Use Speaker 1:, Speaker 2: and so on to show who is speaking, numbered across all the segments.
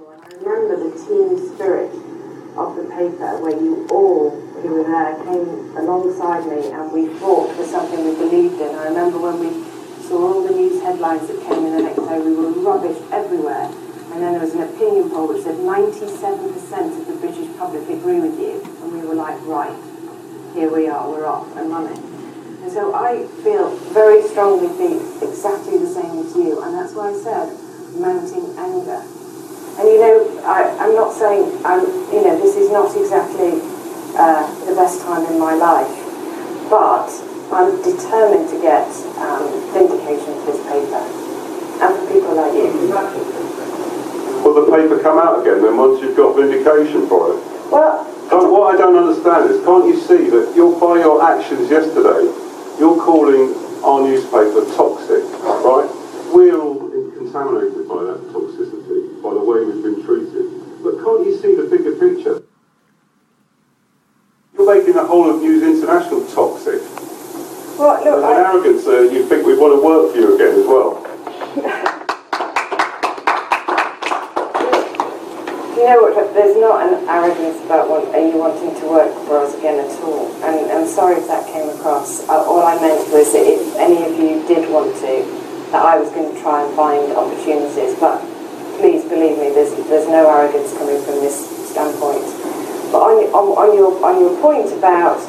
Speaker 1: And I remember the team spirit of the paper, where you all who were there came alongside me and we fought for something we believed in. I remember when we saw all the news headlines that came in the next day, we were rubbish everywhere. And then there was an opinion poll which said 97% of the British public agree with you. And we were like, right, here we are, we're off and running. And so I feel very strongly exactly the same as you. And that's why I said mounting anger. And you know, I'm not saying, this is not exactly the best time in my life, but I'm determined to get vindication for this paper, and for people like you.
Speaker 2: Will the paper come out again then once you've got vindication for it?
Speaker 1: Well,
Speaker 2: what I don't understand is, can't you see that by your actions yesterday, you're calling our newspaper toxic, right? We're all contaminated by that toxicity, by the way we've been treated. But can't you see the bigger picture? You're making the whole of News International toxic.
Speaker 1: Well, look,
Speaker 2: there's an arrogance there. You think we want to work for you again as well.
Speaker 1: You know what? There's not an arrogance about you wanting to work for us again at all. And I'm sorry if that came across. All I meant was that if any of you did want to, that I was going to try and find opportunities. But please believe me, there's no arrogance coming from this standpoint. But on your point about,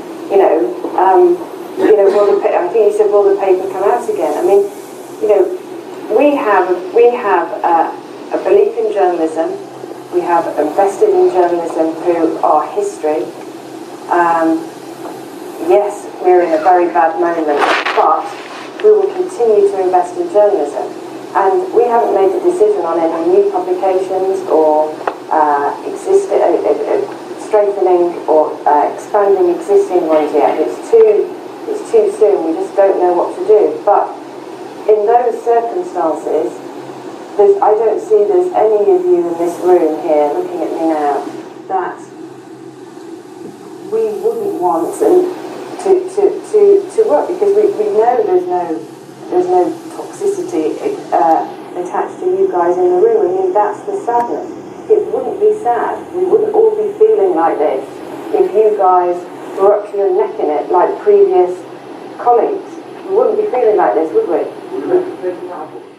Speaker 1: I think you said, will the paper come out again? I mean, we have a belief in journalism. We have invested in journalism through our history. Yes, we're in a very bad moment, but we will continue to invest in journalism. And we haven't made a decision on any new publications or strengthening or expanding existing ones yet. It's too soon. We just don't know what to do. But in those circumstances, I don't see there's any of you in this room here looking at me now that we wouldn't want to work, because we know there's no toxicity attached to you guys in the room. I mean, that's the sadness. It wouldn't be sad. We wouldn't all be feeling like this if you guys were up to your neck in it like previous colleagues. We wouldn't be feeling like this, would we?